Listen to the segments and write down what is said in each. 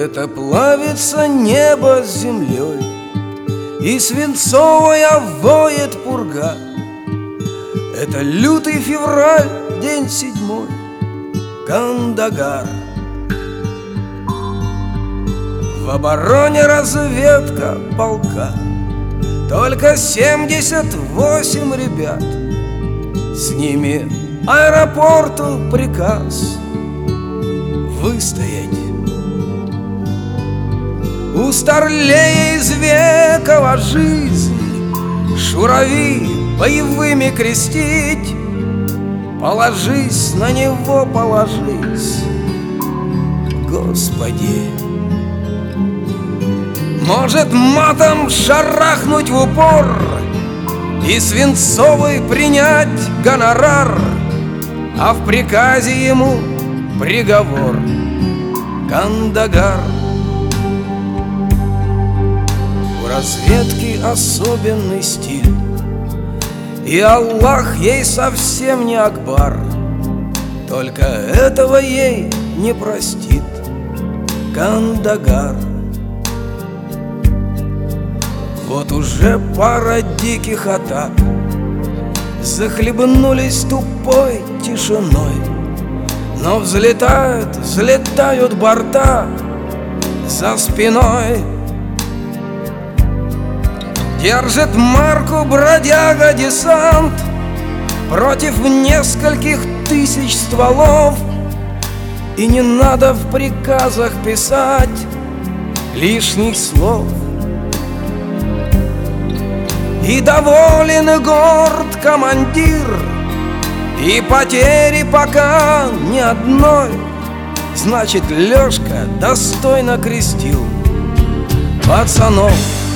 Это плавится небо с землей, и свинцовая воет пурга. Это лютый февраль, день 7, Кандагар. В обороне разведка полка, только 78 ребят. С ними аэропорту приказ выстоять. У старлея из векова жизнь шурави боевыми крестить. Положись на него, положись, Господи. Может матом шарахнуть в упор и свинцовый принять гонорар, а в приказе ему приговор — Кандагар. У разведки особенный стиль, и Аллах ей совсем не Акбар. Только этого ей не простит Кандагар. Вот уже пара диких атак захлебнулись тупой тишиной, но взлетают борта за спиной. Держит марку бродяга-десант против нескольких тысяч стволов, и не надо в приказах писать лишних слов. И доволен и горд командир, и потери пока ни одной. Значит, Лёшка достойно крестил пацанов.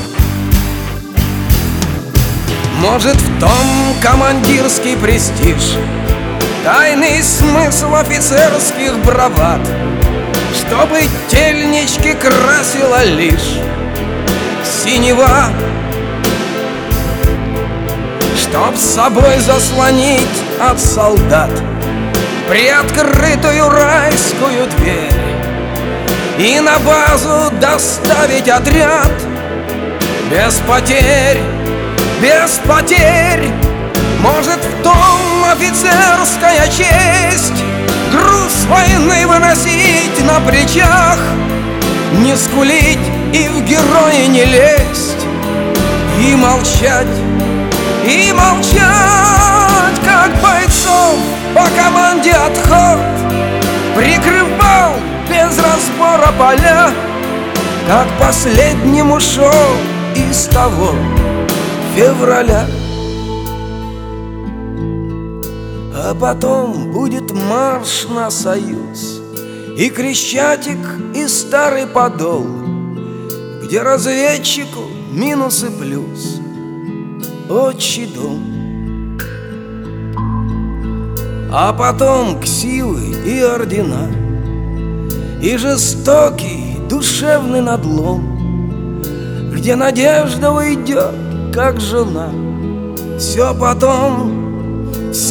Может, в том командирский престиж, тайный смысл офицерских бравад, чтобы тельнички красила лишь синева, чтоб с собой заслонить от солдат приоткрытую райскую дверь и на базу доставить отряд без потерь, без потерь. Может, в том офицерская честь груз войны выносить на плечах, не скулить и в герои не лезть, и молчать, как бойцов по команде отход прикрывал без разбора поля, как последним ушел из того февраля. А потом будет марш на Союз, и Крещатик, и Старый Подол, где разведчику минус и плюс отчий дом. А потом ксивы и ордена, и жестокий душевный надлом, где надежда уйдет, как жена. Все потом,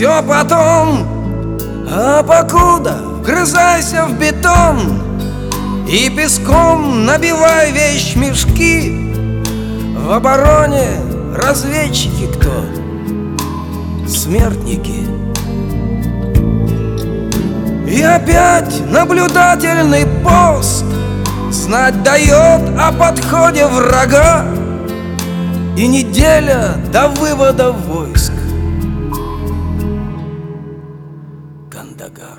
а покуда вгрызайся в бетон и песком набивай вещмешки. В обороне разведчики кто? Смертники. И опять наблюдательный пост знать дает о подходе врага, и неделя до вывода войск. Кандагар.